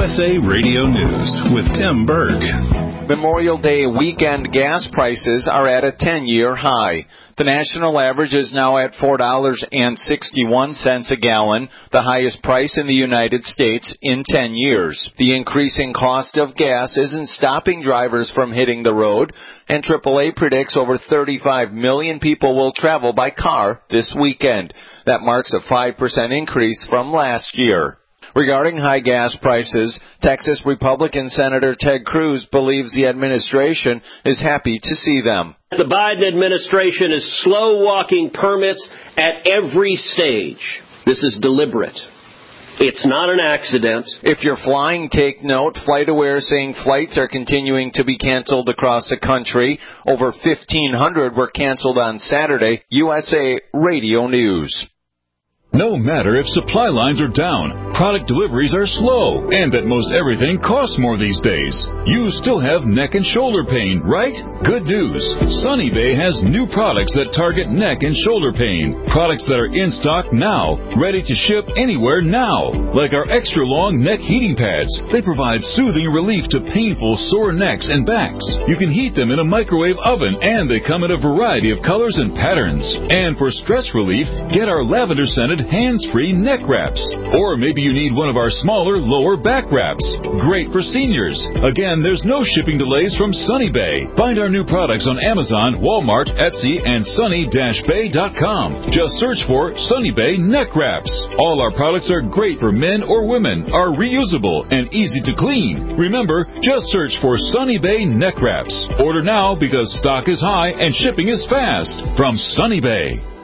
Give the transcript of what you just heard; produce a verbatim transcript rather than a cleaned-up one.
S A Radio News with Tim Berg. Memorial Day weekend gas prices are at a ten-year high. The national average is now at four dollars and sixty-one cents a gallon, the highest price in the United States in ten years. The increasing cost of gas isn't stopping drivers from hitting the road, and triple A predicts over thirty-five million people will travel by car this weekend. That marks a five percent increase from last year. Regarding high gas prices, Texas Republican Senator Ted Cruz believes the administration is happy to see them. The Biden administration is slow-walking permits at every stage. This is deliberate. It's not an accident. If you're flying, take note. FlightAware saying flights are continuing to be canceled across the country. Over fifteen hundred were canceled on Saturday. U S A Radio News. No matter if supply lines are down, product deliveries are slow, and that most everything costs more these days, you still have neck and shoulder pain, right? Good news. Sunny Bay has new products that target neck and shoulder pain. Products that are in stock now, ready to ship anywhere now. Like our extra long neck heating pads. They provide soothing relief to painful sore necks and backs. You can heat them in a microwave oven, and they come in a variety of colors and patterns. And for stress relief, get our lavender scented hands-free neck wraps. Or maybe you need one of our smaller lower back wraps. Great for seniors. Again, there's no shipping delays from Sunny Bay. Find our new products on Amazon, Walmart, Etsy, and sunny dash bay dot com. Just search for Sunny Bay neck wraps. All our products are great for men or women, are reusable, and easy to clean. Remember, just search for Sunny Bay neck wraps. Order now because stock is high and shipping is fast. From Sunny Bay.